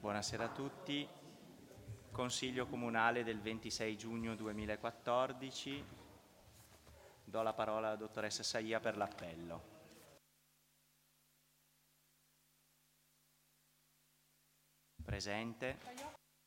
Buonasera a tutti. Consiglio Comunale del 26 giugno 2014. Do la parola alla dottoressa Saia per l'appello. Presente.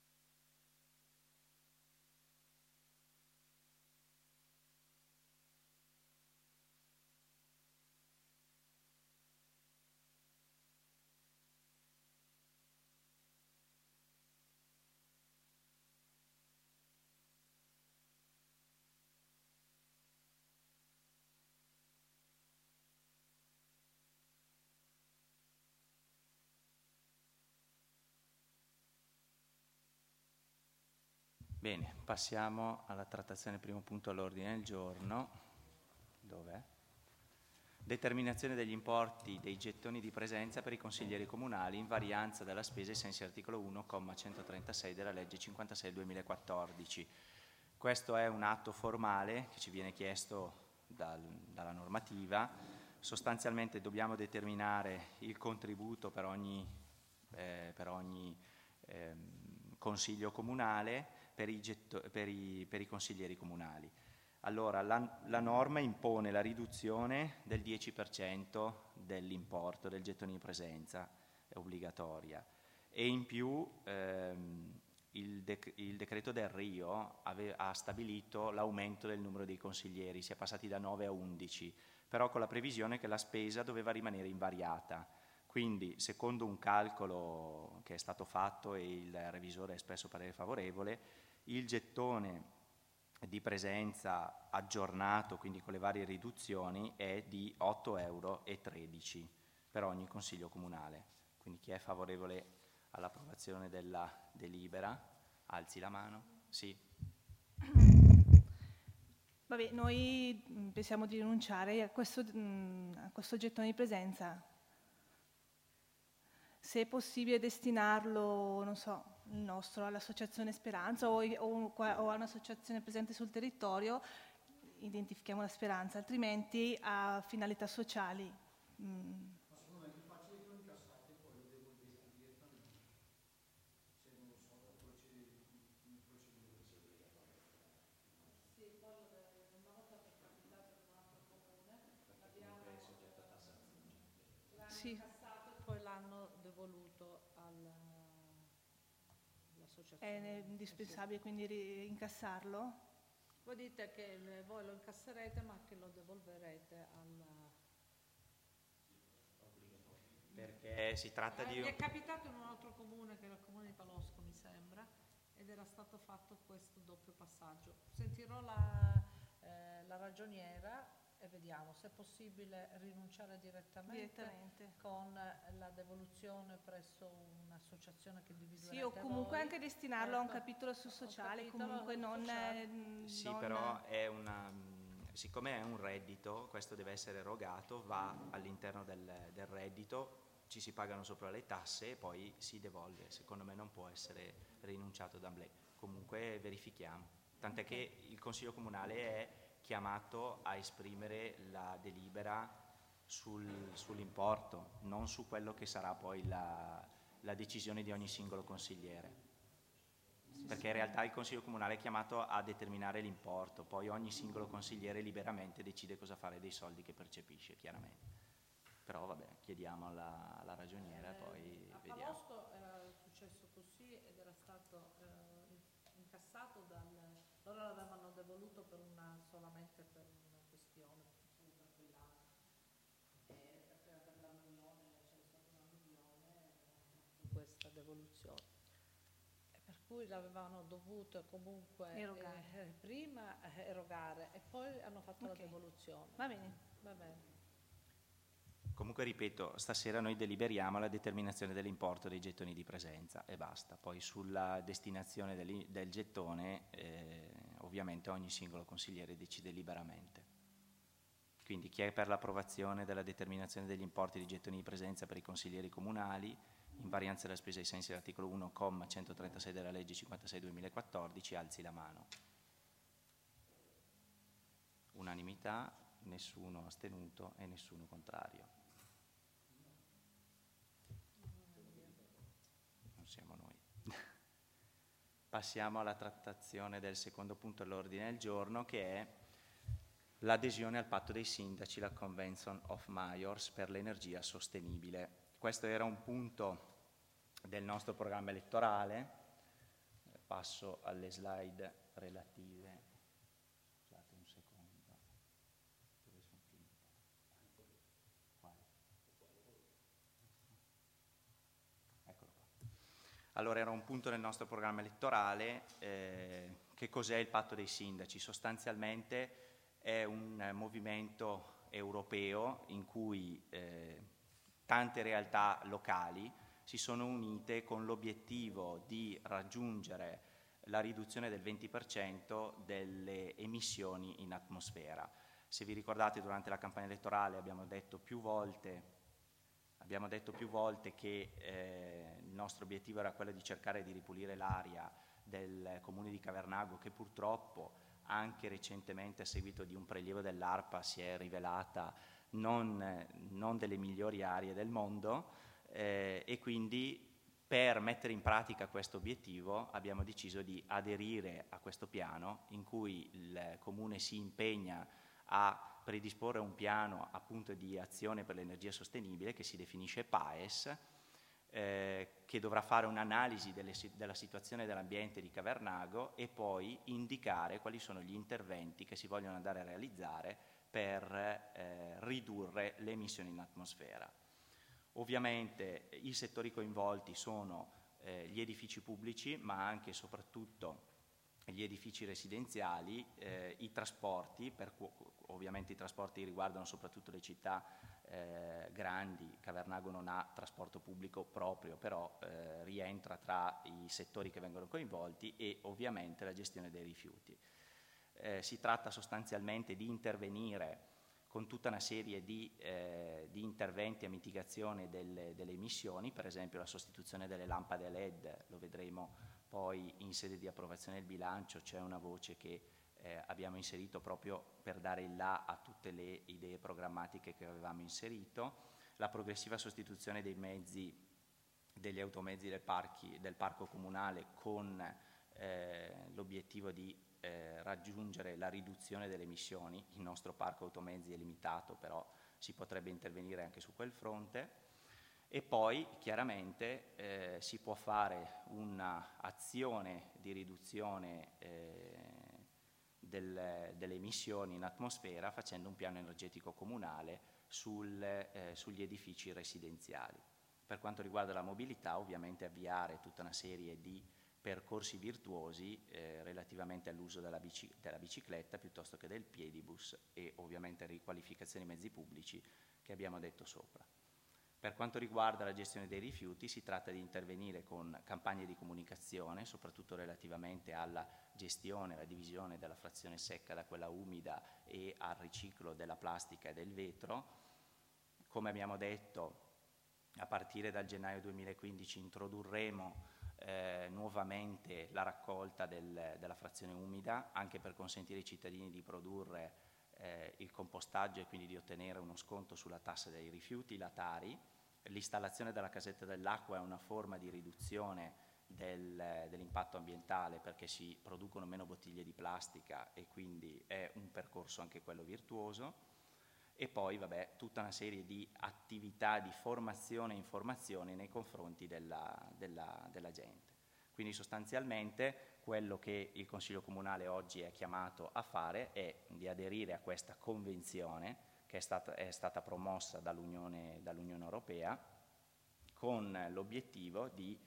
Bene, passiamo alla trattazione del primo punto all'ordine del giorno. Dov'è? Determinazione degli importi dei gettoni di presenza per i consiglieri comunali in varianza della spesa ai sensi dell'articolo 1,136 della legge 56/2014. Questo è un atto formale che ci viene chiesto dalla normativa. Sostanzialmente dobbiamo determinare il contributo per ogni consiglio comunale per i consiglieri comunali. Allora, la norma impone la riduzione del 10% dell'importo del gettone di presenza, è obbligatoria, e in più il decreto del Rio ha stabilito l'aumento del numero dei consiglieri, si è passati da 9 a 11, però con la previsione che la spesa doveva rimanere invariata. Quindi, secondo un calcolo che è stato fatto e il revisore ha espresso parere favorevole, il gettone di presenza aggiornato, quindi con le varie riduzioni, è di 8,13 € per ogni consiglio comunale. Quindi chi è favorevole all'approvazione della delibera, alzi la mano. Sì. Vabbè, noi pensiamo di rinunciare a questo gettone di presenza. Se è possibile destinarlo, non so, il nostro all'Associazione Speranza o a un'associazione presente sul territorio, identifichiamo la Speranza, altrimenti a finalità sociali. Ma secondo me è più facile che lo incassate e poi lo devolvete direttamente. Se non lo so, procedure. Sì, poi una volta che è capitato in un altro comune, l'abbiamo Sì. incassato e poi l'hanno devoluto all'associazione. È indispensabile quindi incassarlo? Voi dite che voi lo incasserete ma che lo devolverete Perché si tratta di... Mi è capitato in un altro comune, che era il comune di Palosco mi sembra, ed era stato fatto questo doppio passaggio. Sentirò la ragioniera e vediamo se è possibile rinunciare direttamente. Con la devoluzione presso un'associazione che individuerete. Sì, o comunque voi. anche destinarlo a un capitolo su sociale, comunque non... Sì, però è siccome è un reddito, questo deve essere erogato, va all'interno del reddito, ci si pagano sopra le tasse e poi si devolve. Secondo me non può essere rinunciato d'amblè. Comunque verifichiamo. Tant'è che il Consiglio Comunale è chiamato a esprimere la delibera sull'importo, non su quello che sarà poi la decisione di ogni singolo consigliere. Perché in realtà il Consiglio Comunale è chiamato a determinare l'importo, poi ogni singolo consigliere liberamente decide cosa fare dei soldi che percepisce, chiaramente. Però vabbè, chiediamo alla ragioniera, poi vediamo. A Palosco era successo così ed era stato incassato loro l'avevano devoluto solamente per una questione, solo per quell'anno. Perché per l'alluvione c'era stata un'alluvione questa devoluzione. Per cui l'avevano dovuto comunque prima erogare e poi hanno fatto la devoluzione. Va bene. Va bene. Comunque ripeto, stasera noi deliberiamo la determinazione dell'importo dei gettoni di presenza e basta. Poi sulla destinazione del gettone ovviamente ogni singolo consigliere decide liberamente. Quindi chi è per l'approvazione della determinazione degli importi di gettoni di presenza per i consiglieri comunali in varianza della spesa ai sensi dell'articolo 1,136 della legge 56/2014, alzi la mano. Unanimità, nessuno astenuto e nessuno contrario. Non siamo noi. passiamo alla trattazione del secondo punto all'ordine del giorno, che è l'adesione al patto dei sindaci, la Convention of Mayors per l'energia sostenibile. Questo era un punto del nostro programma elettorale. Passo alle slide relative. Scusate un secondo. Dove sono finito? Qua. Eccolo qua. Allora, era un punto del nostro programma elettorale. Che cos'è il patto dei sindaci? Sostanzialmente è un movimento europeo in cui tante realtà locali si sono unite con l'obiettivo di raggiungere la riduzione del 20% delle emissioni in atmosfera. Se vi ricordate, durante la campagna elettorale abbiamo detto più volte che il nostro obiettivo era quello di cercare di ripulire l'aria del comune di Cavernago, che purtroppo anche recentemente, a seguito di un prelievo dell'ARPA, si è rivelata non delle migliori aree del mondo, e quindi per mettere in pratica questo obiettivo abbiamo deciso di aderire a questo piano, in cui il Comune si impegna a predisporre un piano appunto di azione per l'energia sostenibile che si definisce PAES, che dovrà fare un'analisi della situazione dell'ambiente di Cavernago e poi indicare quali sono gli interventi che si vogliono andare a realizzare per ridurre le emissioni in atmosfera. Ovviamente i settori coinvolti sono gli edifici pubblici, ma anche e soprattutto gli edifici residenziali, i trasporti, ovviamente i trasporti riguardano soprattutto le città grandi. Cavernago non ha trasporto pubblico proprio, però rientra tra i settori che vengono coinvolti, e ovviamente la gestione dei rifiuti. Si tratta sostanzialmente di intervenire con tutta una serie di interventi a mitigazione delle emissioni, per esempio la sostituzione delle lampade LED, lo vedremo poi in sede di approvazione del bilancio. C'è una voce che abbiamo inserito proprio per dare il là a tutte le idee programmatiche che avevamo inserito, la progressiva sostituzione dei mezzi, degli automezzi del parco comunale, con l'obiettivo di raggiungere la riduzione delle emissioni. Il nostro parco automezzi è limitato, però si potrebbe intervenire anche su quel fronte. E poi chiaramente si può fare un'azione di riduzione delle emissioni in atmosfera facendo un piano energetico comunale sugli edifici residenziali. Per quanto riguarda la mobilità, ovviamente avviare tutta una serie di percorsi virtuosi relativamente all'uso della bicicletta piuttosto che del piedibus, e ovviamente riqualificazione dei mezzi pubblici che abbiamo detto sopra. Per quanto riguarda la gestione dei rifiuti, si tratta di intervenire con campagne di comunicazione, soprattutto relativamente alla gestione, alla divisione della frazione secca da quella umida e al riciclo della plastica e del vetro. Come abbiamo detto, a partire dal gennaio 2015 introdurremo nuovamente la raccolta della frazione umida, anche per consentire ai cittadini di produrre il compostaggio e quindi di ottenere uno sconto sulla tassa dei rifiuti, la Tari. L'installazione della casetta dell'acqua è una forma di riduzione dell'impatto ambientale, perché si producono meno bottiglie di plastica e quindi è un percorso anche quello virtuoso. E poi tutta una serie di attività di formazione e informazione nei confronti della gente. Quindi sostanzialmente quello che il Consiglio Comunale oggi è chiamato a fare è di aderire a questa convenzione che è stata promossa dall'Unione Europea con l'obiettivo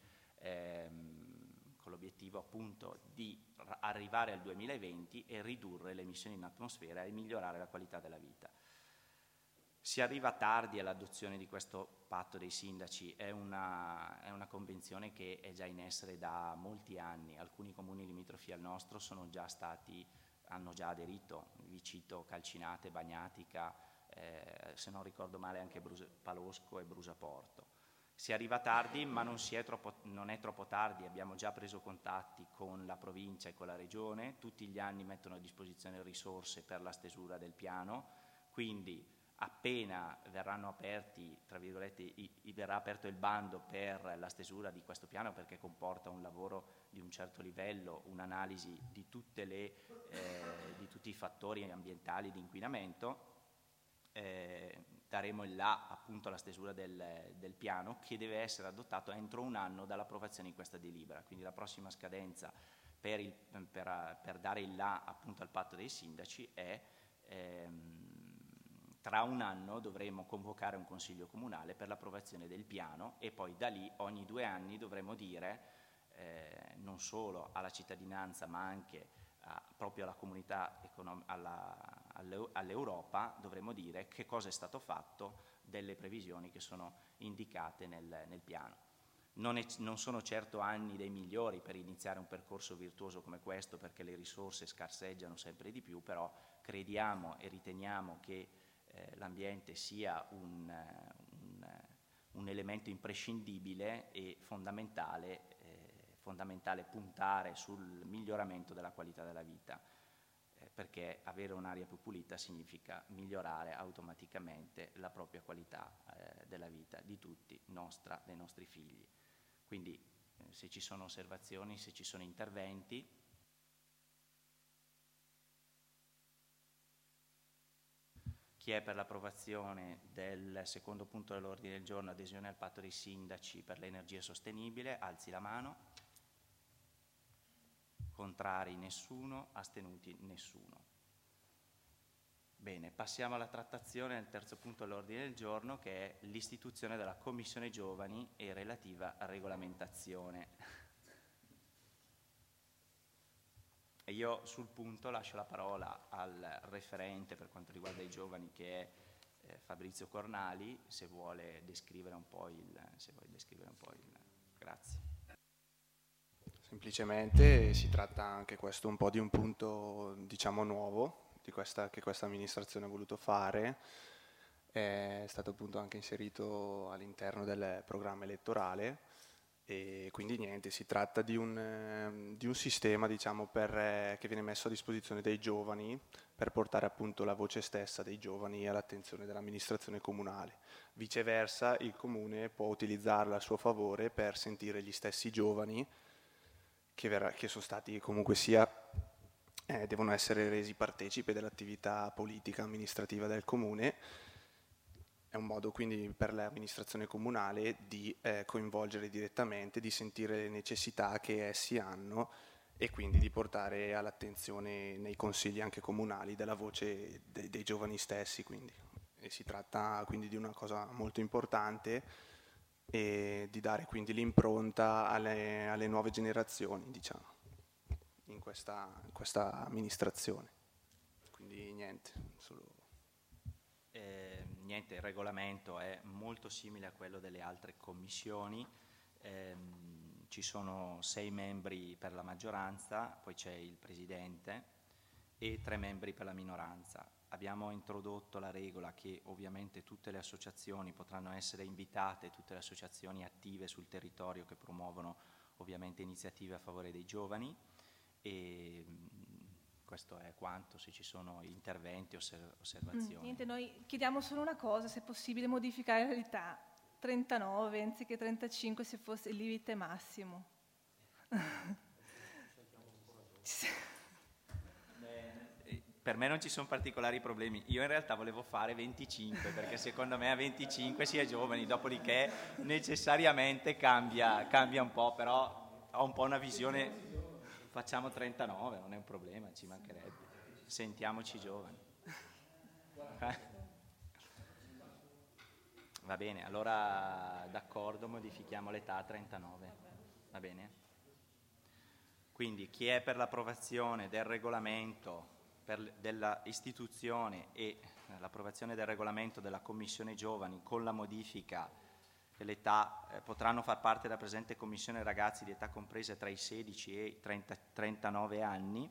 appunto di arrivare al 2020 e ridurre le emissioni in atmosfera e migliorare la qualità della vita. Si arriva tardi all'adozione di questo patto dei sindaci, è una convenzione che è già in essere da molti anni. Alcuni comuni limitrofi al nostro hanno già aderito. Vi cito Calcinate, Bagnatica, se non ricordo male anche Palosco e Brusaporto. Si arriva tardi, ma non è troppo tardi. Abbiamo già preso contatti con la provincia e con la regione, tutti gli anni mettono a disposizione risorse per la stesura del piano, quindi appena verranno aperti, tra virgolette, verrà aperto il bando per la stesura di questo piano, perché comporta un lavoro di un certo livello, un'analisi di tutti i fattori ambientali di inquinamento, daremo il là appunto alla stesura del piano, che deve essere adottato entro un anno dall'approvazione di questa delibera. Quindi la prossima scadenza per dare il là appunto al patto dei sindaci è tra un anno. Dovremo convocare un consiglio comunale per l'approvazione del piano, e poi da lì ogni 2 anni dovremo dire non solo alla cittadinanza ma anche proprio alla comunità, all'Europa, dovremo dire che cosa è stato fatto delle previsioni che sono indicate nel piano. Non sono certo anni dei migliori per iniziare un percorso virtuoso come questo, perché le risorse scarseggiano sempre di più, però crediamo e riteniamo che l'ambiente sia un elemento imprescindibile e fondamentale puntare sul miglioramento della qualità della vita, perché avere un'aria più pulita significa migliorare automaticamente la propria qualità della vita di tutti, dei nostri figli. Quindi se ci sono osservazioni, se ci sono interventi. Chi è per l'approvazione del secondo punto dell'ordine del giorno, adesione al patto dei sindaci per l'energia sostenibile, alzi la mano. Contrari nessuno, astenuti nessuno. Bene, passiamo alla trattazione del terzo punto dell'ordine del giorno, che è l'istituzione della Commissione Giovani e relativa regolamentazione. E io sul punto lascio la parola al referente per quanto riguarda i giovani, che è Fabrizio Cornali, se vuole descrivere un po' Grazie. Semplicemente si tratta anche questo un po' di un punto, diciamo, nuovo che questa amministrazione ha voluto fare. È stato appunto anche inserito all'interno del programma elettorale, e quindi niente, si tratta di un sistema, diciamo, che viene messo a disposizione dei giovani per portare appunto la voce stessa dei giovani all'attenzione dell'amministrazione comunale. Viceversa, il comune può utilizzarla a suo favore per sentire gli stessi giovani che sono stati comunque sia devono essere resi partecipi dell'attività politica amministrativa del comune. È un modo quindi per l'amministrazione comunale di coinvolgere direttamente, di sentire le necessità che essi hanno, e quindi di portare all'attenzione nei consigli anche comunali della voce dei giovani stessi. E si tratta quindi di una cosa molto importante, e di dare quindi l'impronta alle nuove generazioni, diciamo, in questa amministrazione. Quindi niente, Niente, il regolamento è molto simile a quello delle altre commissioni. Ci sono 6 membri per la maggioranza, poi c'è il presidente e 3 membri per la minoranza. Abbiamo introdotto la regola che ovviamente tutte le associazioni potranno essere invitate, tutte le associazioni attive sul territorio che promuovono ovviamente iniziative a favore dei giovani, e questo è quanto. Se ci sono interventi o osservazioni. Niente, noi chiediamo solo una cosa: se è possibile modificare l'età, 39 anziché 35 se fosse il limite massimo. Per me non ci sono particolari problemi. Io in realtà volevo fare 25, perché secondo me a 25 si è giovani, dopodiché necessariamente cambia un po', però ho un po' una visione, facciamo 39, non è un problema, ci mancherebbe. Sentiamoci giovani. Va bene, allora d'accordo, modifichiamo l'età a 39, va bene? Quindi chi è per l'approvazione del regolamento della istituzione e l'approvazione del regolamento della Commissione Giovani con la modifica dell'età, potranno far parte della presente Commissione ragazzi di età compresa tra i 16 e i 39 anni,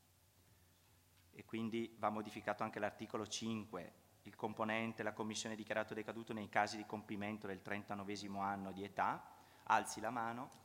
e quindi va modificato anche l'articolo 5. Il componente della Commissione è dichiarato decaduto nei casi di compimento del 39esimo anno di età. Alzi la mano.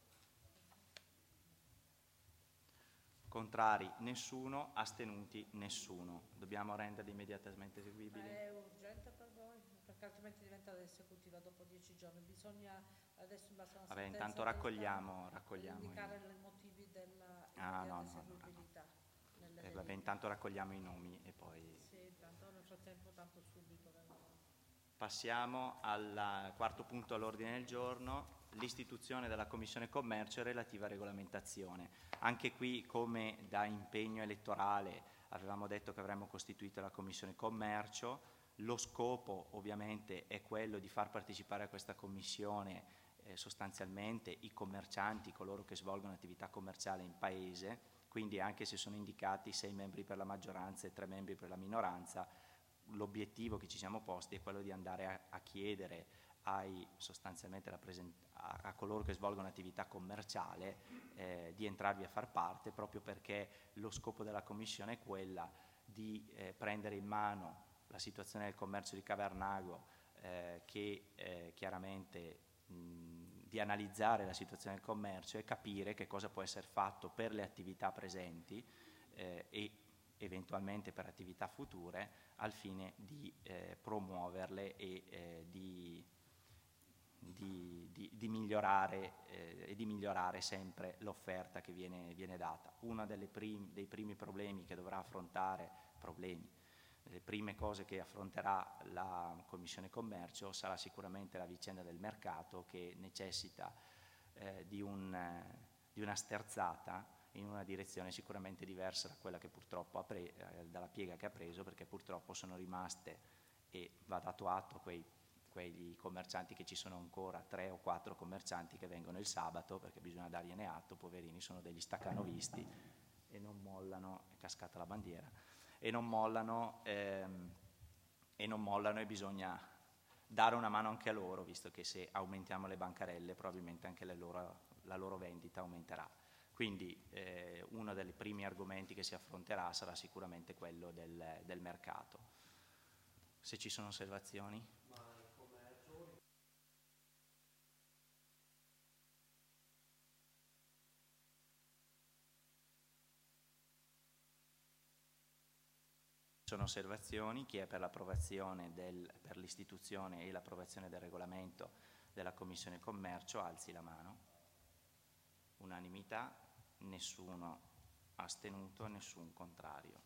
Contrari nessuno, astenuti nessuno. Dobbiamo renderli immediatamente eseguibili. È urgente per voi? perché altrimenti diventa esecutiva dopo 10 giorni. Bisogna adesso in base a una Vabbè, sentenza intanto raccogliamo indicare i... i motivi della no. eseguibilità. Vabbè, intanto raccogliamo i nomi e poi... Sì, intanto nel frattempo tanto subito vengono. Passiamo al quarto punto all'ordine del giorno, l'istituzione della Commissione Commercio relativa a regolamentazione. Anche qui, come da impegno elettorale, avevamo detto che avremmo costituito la Commissione Commercio. Lo scopo ovviamente è quello di far partecipare a questa Commissione sostanzialmente i commercianti, coloro che svolgono attività commerciale in Paese, quindi anche se sono indicati 6 membri per la maggioranza e 3 membri per la minoranza, l'obiettivo che ci siamo posti è quello di andare a chiedere sostanzialmente a coloro che svolgono attività commerciale di entrarvi a far parte, proprio perché lo scopo della Commissione è quella di prendere in mano la situazione del commercio di Cavernago, che chiaramente di analizzare la situazione del commercio e capire che cosa può essere fatto per le attività presenti e eventualmente per attività future, al fine di promuoverle e di migliorare sempre l'offerta che viene data. Uno dei primi problemi che dovrà affrontare, le prime cose che affronterà la Commissione Commercio sarà sicuramente la vicenda del mercato, che necessita di una sterzata in una direzione sicuramente diversa da quella che purtroppo dalla piega che ha preso, perché purtroppo sono rimaste, e va dato atto a quei commercianti che ci sono ancora 3 o 4 commercianti che vengono il sabato, perché bisogna dargliene atto, poverini, sono degli staccanovisti e non mollano, è cascata la bandiera, e non mollano e bisogna dare una mano anche a loro, visto che se aumentiamo le bancarelle probabilmente anche la loro vendita aumenterà. Quindi uno dei primi argomenti che si affronterà sarà sicuramente quello del mercato. Se ci sono osservazioni? Sono osservazioni. Chi è per l'approvazione per l'istituzione e l'approvazione del regolamento della Commissione Commercio alzi la mano. Unanimità, nessuno astenuto, nessun contrario.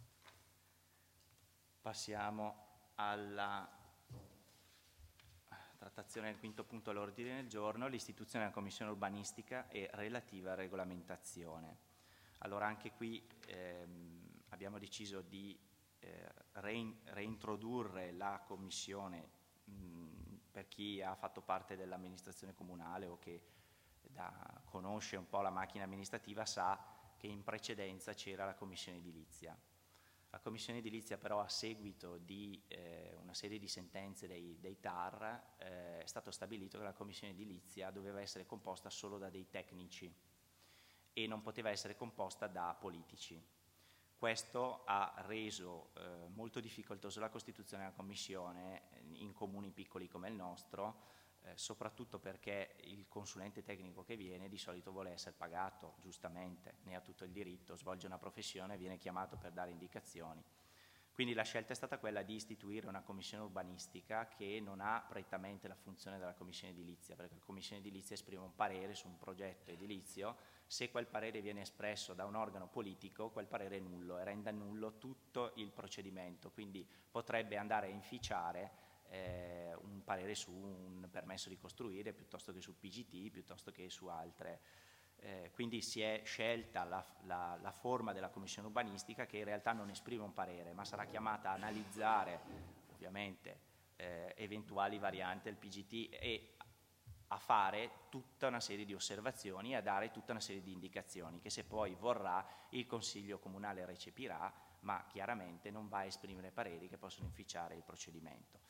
Passiamo alla trattazione del quinto punto all'ordine del giorno, l'istituzione della Commissione Urbanistica e relativa regolamentazione. Allora anche qui abbiamo deciso di reintrodurre la Commissione. Per chi ha fatto parte dell'amministrazione comunale o che conosce un po' la macchina amministrativa sa che in precedenza c'era la Commissione Edilizia. La Commissione Edilizia però, a seguito di una serie di sentenze dei TAR, è stato stabilito che la Commissione Edilizia doveva essere composta solo da dei tecnici e non poteva essere composta da politici. Questo ha reso molto difficoltosa la costituzione della Commissione in comuni piccoli come il nostro, soprattutto perché il consulente tecnico che viene di solito vuole essere pagato, giustamente, ne ha tutto il diritto, svolge una professione, viene chiamato per dare indicazioni. Quindi la scelta è stata quella di istituire una commissione urbanistica che non ha prettamente la funzione della commissione edilizia, perché la commissione edilizia esprime un parere su un progetto edilizio. Se quel parere viene espresso da un organo politico, quel parere è nullo e rende nullo tutto il procedimento, quindi potrebbe andare a inficiare un parere su un permesso di costruire piuttosto che sul PGT, piuttosto che su altre. Quindi si è scelta la forma della commissione urbanistica, che in realtà non esprime un parere, ma sarà chiamata a analizzare ovviamente eventuali varianti del PGT e a fare tutta una serie di osservazioni e a dare tutta una serie di indicazioni che, se poi vorrà, il Consiglio Comunale recepirà, ma chiaramente non va a esprimere pareri che possono inficiare il procedimento.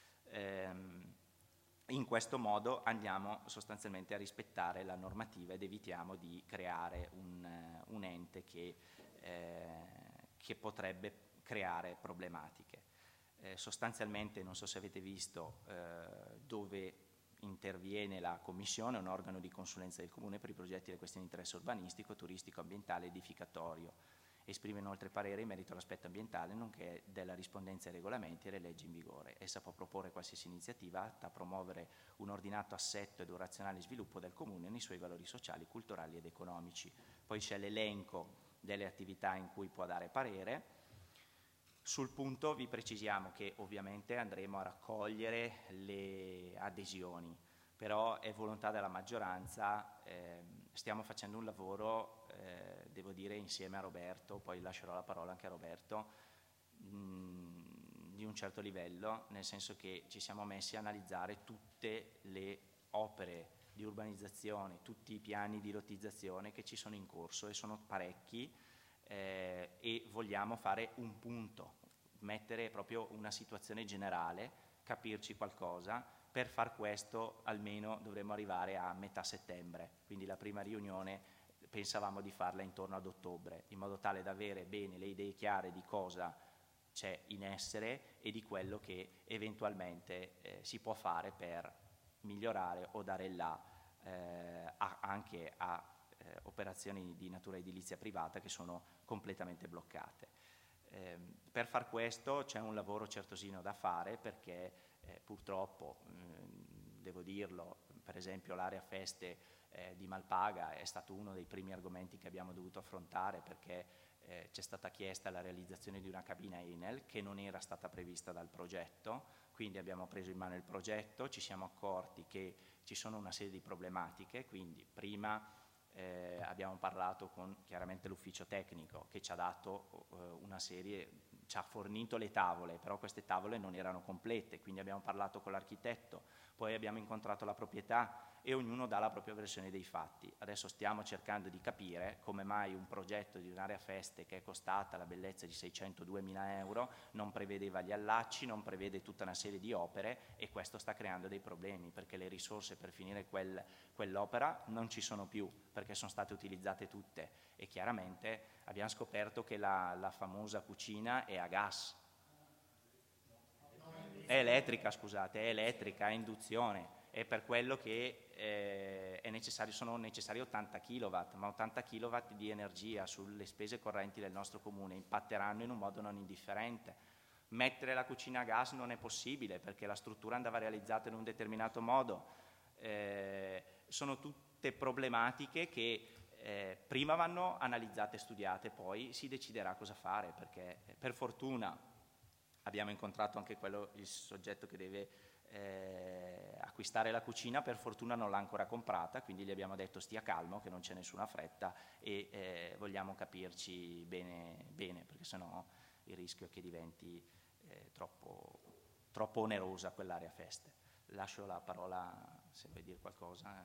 In questo modo andiamo sostanzialmente a rispettare la normativa ed evitiamo di creare un ente che potrebbe creare problematiche. Sostanzialmente, non so se avete visto dove interviene la Commissione, un organo di consulenza del Comune per i progetti e le questioni di interesse urbanistico, turistico, ambientale, edificatorio Esprime inoltre parere in merito all'aspetto ambientale, nonché della rispondenza ai regolamenti e alle leggi in vigore. Essa può proporre qualsiasi iniziativa atta a promuovere un ordinato assetto ed un razionale sviluppo del Comune nei suoi valori sociali, culturali ed economici. Poi c'è l'elenco delle attività in cui può dare parere. Sul punto vi precisiamo che ovviamente andremo a raccogliere le adesioni, però è volontà della maggioranza, stiamo facendo un lavoro, devo dire, insieme a Roberto, poi lascerò la parola anche a Roberto, di un certo livello, nel senso che ci siamo messi a analizzare tutte le opere di urbanizzazione, tutti i piani di lottizzazione che ci sono in corso, e sono parecchi, e vogliamo fare un punto, mettere proprio una situazione generale, capirci qualcosa. Per far questo almeno dovremmo arrivare a metà settembre, quindi la prima riunione pensavamo di farla intorno ad ottobre, in modo tale da avere bene le idee chiare di cosa c'è in essere e di quello che eventualmente si può fare per migliorare o dare là anche a operazioni di natura edilizia privata che sono completamente bloccate. Per far questo c'è un lavoro certosino da fare, perché purtroppo, devo dirlo, per esempio l'area feste di Malpaga è stato uno dei primi argomenti che abbiamo dovuto affrontare, perché c'è stata chiesta la realizzazione di una cabina Enel che non era stata prevista dal progetto, quindi abbiamo preso in mano il progetto, ci siamo accorti che ci sono una serie di problematiche, quindi prima abbiamo parlato con chiaramente l'ufficio tecnico che ci ha dato una serie, ci ha fornito le tavole, però queste tavole non erano complete, quindi abbiamo parlato con l'architetto, poi abbiamo incontrato la proprietà e ognuno dà la propria versione dei fatti. Adesso stiamo cercando di capire come mai un progetto di un'area feste che è costata la bellezza di 602.000 euro non prevedeva gli allacci, non prevede tutta una serie di opere, e questo sta creando dei problemi, perché le risorse per finire quell'opera non ci sono più, perché sono state utilizzate tutte, e chiaramente abbiamo scoperto che la famosa cucina è a gas, è elettrica, scusate, è elettrica, a induzione, è per quello che sono necessari 80 kW, ma 80 kW di energia sulle spese correnti del nostro comune impatteranno in un modo non indifferente. Mettere la cucina a gas non è possibile, perché la struttura andava realizzata in un determinato modo. Sono tutte problematiche che prima vanno analizzate e studiate, poi si deciderà cosa fare, perché per fortuna abbiamo incontrato anche il soggetto che deve acquistare la cucina, per fortuna non l'ha ancora comprata, quindi gli abbiamo detto stia calmo che non c'è nessuna fretta, e vogliamo capirci bene, perché sennò il rischio è che diventi troppo onerosa quell'area feste. Lascio la parola se vuoi dire qualcosa.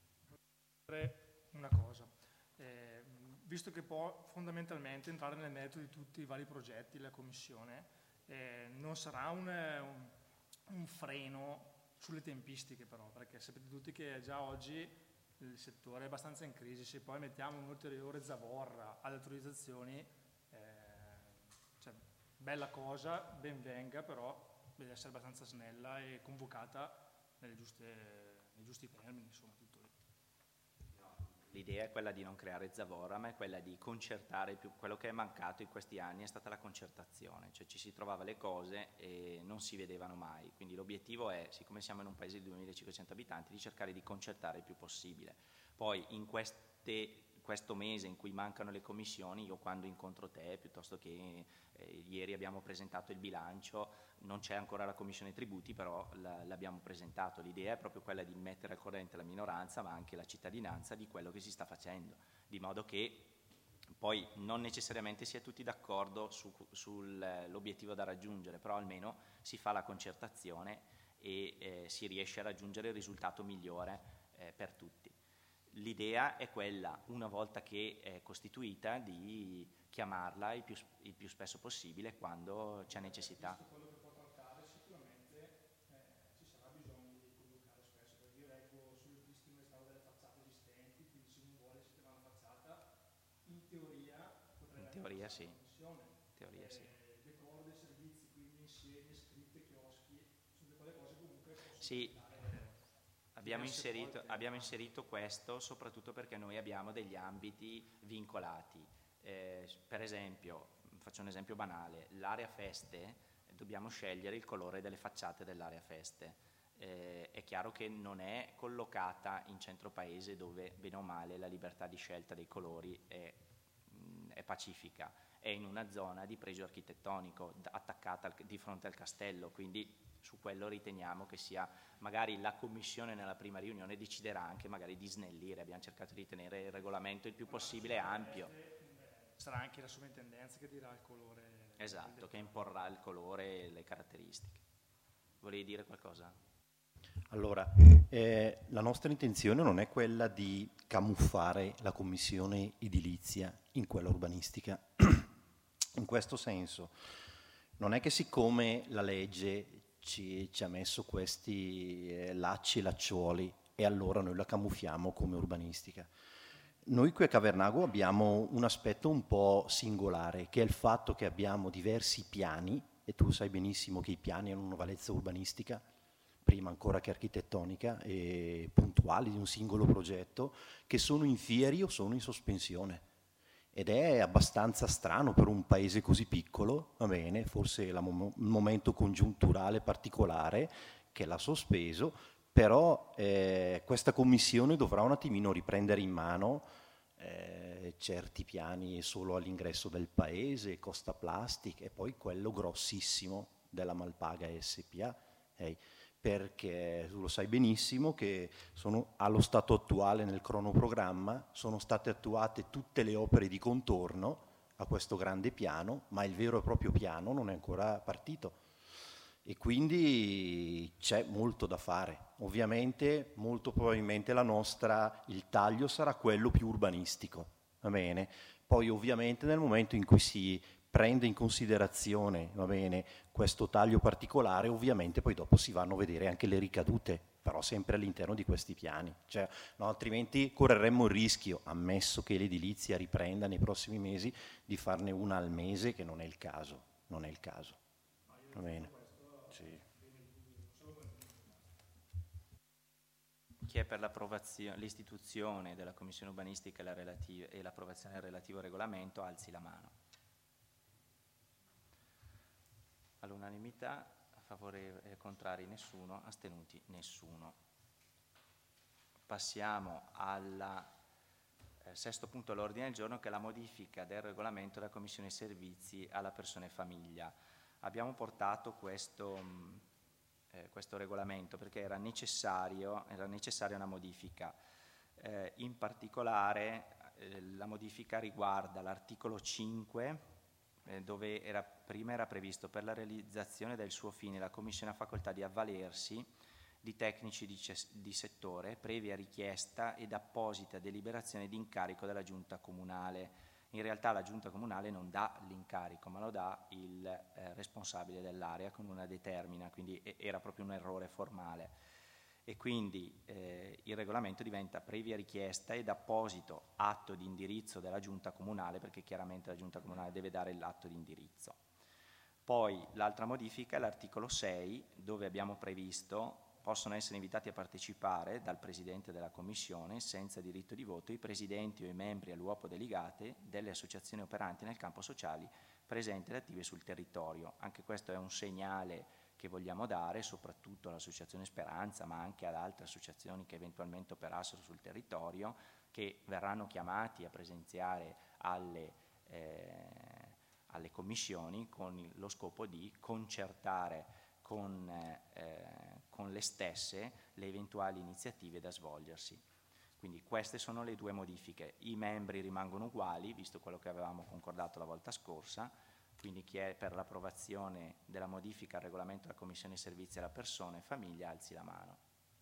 Una cosa, visto che può fondamentalmente entrare nel merito di tutti i vari progetti, la Commissione, non sarà un freno sulle tempistiche però, perché sapete tutti che già oggi il settore è abbastanza in crisi, se poi mettiamo un'ulteriore zavorra alle autorizzazioni, cioè, bella cosa, ben venga, però deve essere abbastanza snella e convocata nei giusti termini, insomma, tutto lì. L'idea è quella di non creare zavorra, ma è quella di concertare più. Quello che è mancato in questi anni è stata la concertazione, cioè ci si trovava le cose e non si vedevano mai, quindi l'obiettivo è, siccome siamo in un paese di 2500 abitanti, di cercare di concertare il più possibile. Poi in questo mese in cui mancano le commissioni, io quando incontro te, piuttosto che ieri abbiamo presentato il bilancio, non c'è ancora la commissione tributi, però l'abbiamo presentato. L'idea è proprio quella di mettere al corrente la minoranza, ma anche la cittadinanza, di quello che si sta facendo, di modo che poi non necessariamente si è tutti d'accordo sull'obiettivo da raggiungere, però almeno si fa la concertazione e si riesce a raggiungere il risultato migliore per tutti. L'idea è quella, una volta che è costituita, di chiamarla il più spesso possibile quando c'è necessità. Quello che può trattare sicuramente ci sarà bisogno di convocare spesso, perché io leggo sul ripristino del stato delle facciate esistenti, quindi se uno vuole sistemare una facciata, in teoria potrebbe in teoria sì. Teoria sì. Decorde, servizi, quindi insieme, scritte, chioschi, sono quelle cose comunque possono sì. Abbiamo inserito questo soprattutto perché noi abbiamo degli ambiti vincolati. Per esempio, faccio un esempio banale, l'area feste, dobbiamo scegliere il colore delle facciate dell'area feste. È chiaro che non è collocata in centro paese dove bene o male la libertà di scelta dei colori è pacifica, è in una zona di pregio architettonico attaccata di fronte al castello, quindi su quello riteniamo che sia, magari la commissione nella prima riunione deciderà anche magari di snellire, abbiamo cercato di tenere il regolamento il più possibile ampio. Sarà anche la sovrintendenza che dirà il colore. Esatto, che imporrà il colore e le caratteristiche. Volevi dire qualcosa? Allora, la nostra intenzione non è quella di camuffare la commissione edilizia in quella urbanistica. In questo senso, non è che siccome la legge ci ha messo questi lacci e lacciuoli e allora noi la camuffiamo come urbanistica. Noi qui a Cavernago abbiamo un aspetto un po' singolare, che è il fatto che abbiamo diversi piani, e tu sai benissimo che i piani hanno una valenza urbanistica, prima ancora che architettonica, e puntuali di un singolo progetto, che sono in fieri o sono in sospensione. Ed è abbastanza strano per un paese così piccolo, va bene, forse il momento congiunturale particolare che l'ha sospeso, però questa commissione dovrà un attimino riprendere in mano certi piani solo all'ingresso del paese, Costa Plastic, e poi quello grossissimo della Malpaga SPA, perché tu lo sai benissimo che allo stato attuale nel cronoprogramma sono state attuate tutte le opere di contorno a questo grande piano, ma il vero e proprio piano non è ancora partito. E quindi c'è molto da fare. Ovviamente, molto probabilmente il taglio sarà quello più urbanistico, va bene? Poi ovviamente nel momento in cui si prende in considerazione, va bene, questo taglio particolare, ovviamente poi dopo si vanno a vedere anche le ricadute, però sempre all'interno di questi piani. Cioè, no, altrimenti correremmo il rischio, ammesso che l'edilizia riprenda nei prossimi mesi, di farne una al mese, che non è il caso. Non è il caso. Va bene. Sì. Chi è per l'istituzione della Commissione urbanistica e l'approvazione del relativo regolamento, alzi la mano. All'unanimità, contrari nessuno, astenuti nessuno. Passiamo al sesto punto all'ordine del giorno, che è la modifica del regolamento della Commissione Servizi alla persona e famiglia. Abbiamo portato questo regolamento perché era necessaria una modifica. In particolare la modifica riguarda l'articolo 5, dove prima era previsto: per la realizzazione del suo fine la Commissione ha facoltà di avvalersi di tecnici di settore, previa richiesta ed apposita deliberazione di incarico della Giunta Comunale. In realtà la Giunta Comunale non dà l'incarico, ma lo dà il responsabile dell'area con una determina, quindi era proprio un errore formale. E quindi il regolamento diventa previa richiesta ed apposito atto di indirizzo della Giunta Comunale, perché chiaramente la Giunta Comunale deve dare l'atto di indirizzo. Poi l'altra modifica è l'articolo 6, dove abbiamo previsto: possono essere invitati a partecipare dal Presidente della Commissione, senza diritto di voto, i Presidenti o i membri all'uopo delegate delle associazioni operanti nel campo sociali presenti ed attive sul territorio. Anche questo è un segnale che vogliamo dare soprattutto all'Associazione Speranza, ma anche ad altre associazioni che eventualmente operassero sul territorio, che verranno chiamati a presenziare alle commissioni con lo scopo di concertare con le stesse le eventuali iniziative da svolgersi. Quindi queste sono le due modifiche. I membri rimangono uguali, visto quello che avevamo concordato la volta scorsa, quindi chi è per l'approvazione della modifica al regolamento della Commissione Servizi alla Persona e Famiglia alzi la mano.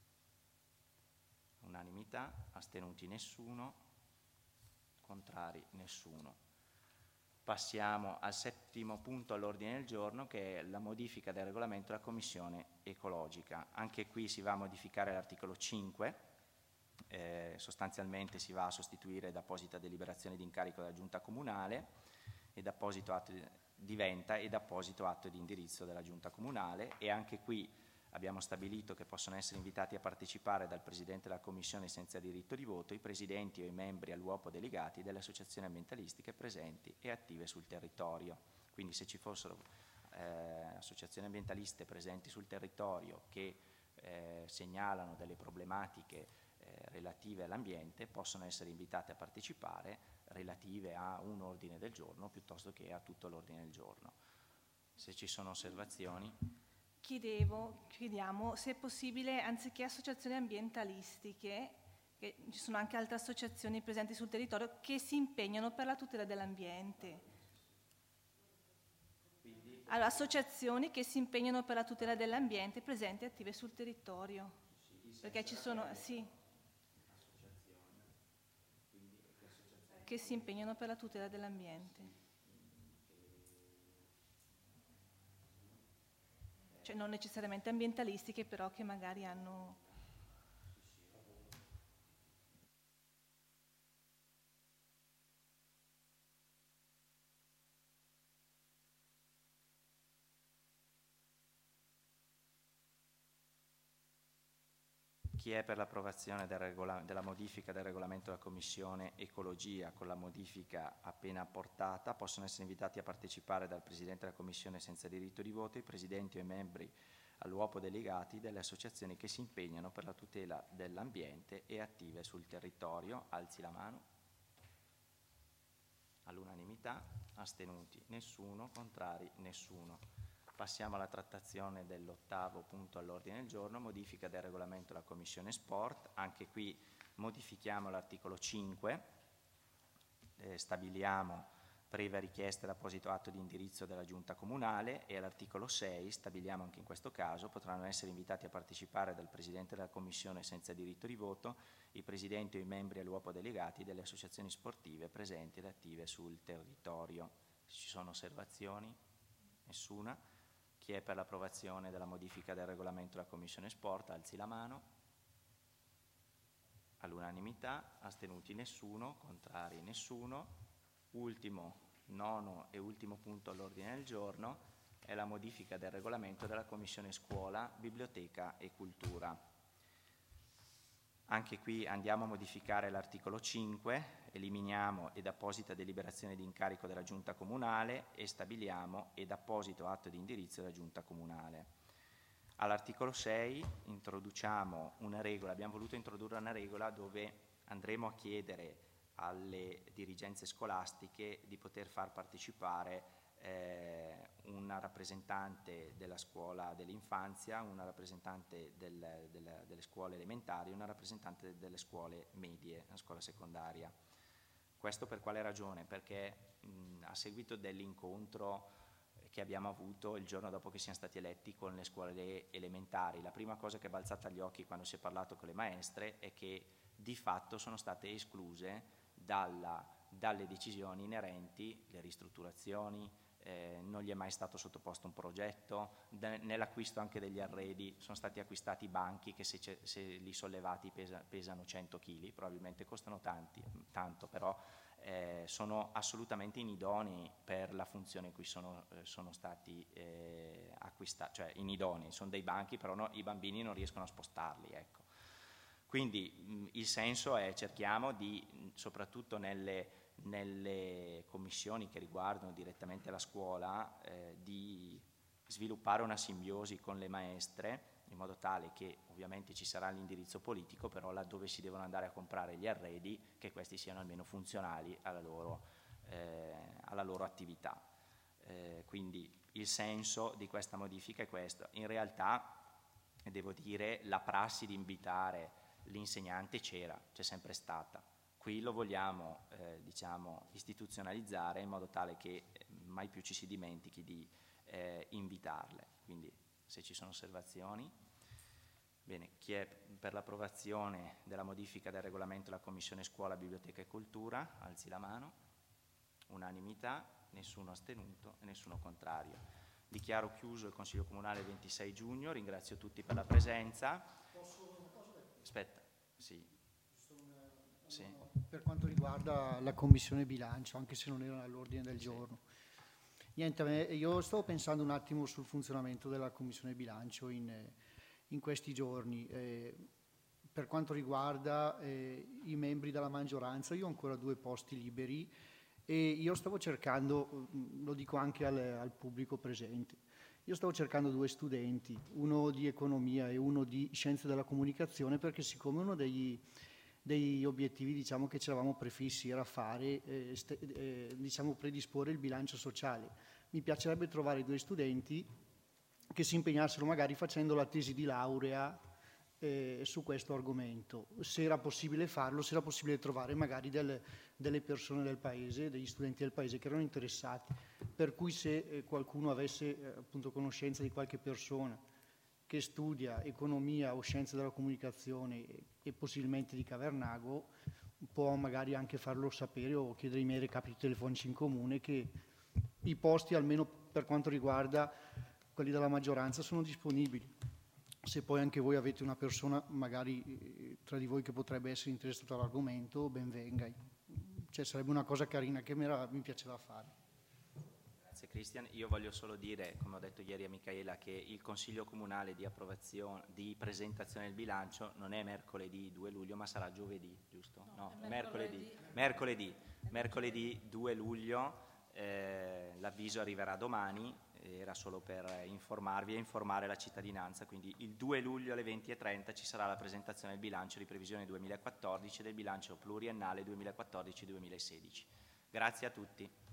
Unanimità, astenuti nessuno, contrari nessuno. Passiamo al settimo punto all'ordine del giorno, che è la modifica del regolamento della Commissione Ecologica. Anche qui si va a modificare l'articolo 5, sostanzialmente si va a sostituire d'apposita deliberazione di incarico della Giunta Comunale ed apposito atto diventa ed apposito atto di indirizzo della Giunta Comunale, e anche qui abbiamo stabilito che possono essere invitati a partecipare dal Presidente della Commissione senza diritto di voto i Presidenti o i membri all'uopo delegati delle associazioni ambientalistiche presenti e attive sul territorio. Quindi se ci fossero associazioni ambientaliste presenti sul territorio che segnalano delle problematiche relative all'ambiente, possono essere invitate a partecipare relative a un ordine del giorno piuttosto che a tutto l'ordine del giorno. Se ci sono osservazioni. Chiediamo se è possibile, anziché associazioni ambientalistiche, che ci sono anche altre associazioni presenti sul territorio che si impegnano per la tutela dell'ambiente. Allora, associazioni che si impegnano per la tutela dell'ambiente presenti e attive sul territorio. Perché ci sono, sì, che si impegnano per la tutela dell'ambiente. Cioè non necessariamente ambientalistiche, però che magari hanno... Chi è per l'approvazione della modifica del regolamento della Commissione Ecologia con la modifica appena apportata? Possono essere invitati a partecipare dal Presidente della Commissione senza diritto di voto i Presidenti o i membri all'uopo delegati delle associazioni che si impegnano per la tutela dell'ambiente e attive sul territorio. Alzi la mano. All'unanimità, astenuti nessuno, contrari nessuno. Passiamo alla trattazione dell'8º punto all'ordine del giorno, modifica del regolamento della Commissione Sport. Anche qui modifichiamo l'articolo 5, stabiliamo previa richiesta d'apposito atto di indirizzo della Giunta Comunale, e all'articolo 6 stabiliamo anche in questo caso potranno essere invitati a partecipare dal Presidente della Commissione senza diritto di voto i Presidenti o i membri all'uopo delegati delle associazioni sportive presenti ed attive sul territorio. Se ci sono osservazioni? Nessuna. Chi è per l'approvazione della modifica del regolamento della Commissione Sport? Alzi la mano. All'unanimità, astenuti nessuno, contrari nessuno. Ultimo, nono e ultimo punto all'ordine del giorno è la modifica del regolamento della Commissione Scuola, Biblioteca e Cultura. Anche qui andiamo a modificare l'articolo 5, eliminiamo ed apposita deliberazione di incarico della Giunta Comunale e stabiliamo ed apposito atto di indirizzo della Giunta Comunale. All'articolo 6 introduciamo una regola, abbiamo voluto introdurre una regola dove andremo a chiedere alle dirigenze scolastiche di poter far partecipare una rappresentante della scuola dell'infanzia, una rappresentante delle scuole elementari, una rappresentante delle scuole medie, la scuola secondaria. Questo per quale ragione? Perché a seguito dell'incontro che abbiamo avuto il giorno dopo che siamo stati eletti con le scuole elementari, la prima cosa che è balzata agli occhi quando si è parlato con le maestre è che di fatto sono state escluse dalle decisioni inerenti le ristrutturazioni, non gli è mai stato sottoposto un progetto, nell'acquisto anche degli arredi sono stati acquistati banchi che se li sollevati pesano 100 kg, probabilmente costano tanto, però sono assolutamente inidonei per la funzione in cui sono stati acquistati, cioè inidonei, sono dei banchi però no, i bambini non riescono a spostarli, ecco. Quindi il senso è cerchiamo di, soprattutto nelle commissioni che riguardano direttamente la scuola, di sviluppare una simbiosi con le maestre in modo tale che ovviamente ci sarà l'indirizzo politico, però laddove si devono andare a comprare gli arredi che questi siano almeno funzionali alla loro attività. Quindi il senso di questa modifica è questo. In realtà devo dire la prassi di invitare l'insegnante c'è sempre stata. Qui lo vogliamo istituzionalizzare in modo tale che mai più ci si dimentichi di invitarle. Quindi se ci sono osservazioni. Bene, chi è per l'approvazione della modifica del regolamento della Commissione Scuola, Biblioteca e Cultura? Alzi la mano. Unanimità, nessuno astenuto e nessuno contrario. Dichiaro chiuso il Consiglio Comunale il 26 giugno, ringrazio tutti per la presenza. Aspetta, sì. Sì. Per quanto riguarda la Commissione Bilancio, anche se non era all'ordine del giorno. Niente, io stavo pensando un attimo sul funzionamento della Commissione Bilancio in in questi giorni. Per quanto riguarda i membri della maggioranza, io ho ancora 2 posti liberi e io stavo cercando, lo dico anche al pubblico presente, io stavo cercando 2 studenti, uno di economia e uno di scienze della comunicazione, perché siccome uno degli obiettivi, diciamo, che ci eravamo prefissi era fare, diciamo, predisporre il bilancio sociale, mi piacerebbe trovare 2 studenti che si impegnassero magari facendo la tesi di laurea su questo argomento. Se era possibile farlo, se era possibile trovare magari delle persone del paese, degli studenti del paese che erano interessati, per cui se qualcuno avesse appunto conoscenza di qualche persona che studia economia o scienze della comunicazione e possibilmente di Cavernago, può magari anche farlo sapere o chiedere i miei recapiti telefonici in comune, che i posti, almeno per quanto riguarda quelli della maggioranza, sono disponibili. Se poi anche voi avete una persona magari tra di voi che potrebbe essere interessata all'argomento, ben venga. Cioè, sarebbe una cosa carina che mi piaceva fare. Grazie Cristian, io voglio solo dire, come ho detto ieri a Micaela, che il Consiglio Comunale di approvazione, di presentazione del bilancio non è mercoledì 2 luglio, ma sarà giovedì, giusto? No, mercoledì 2 luglio, l'avviso arriverà domani. Era solo per informarvi e informare la cittadinanza, quindi il 2 luglio alle 20:30 ci sarà la presentazione del bilancio di previsione 2014 e del bilancio pluriennale 2014-2016. Grazie a tutti.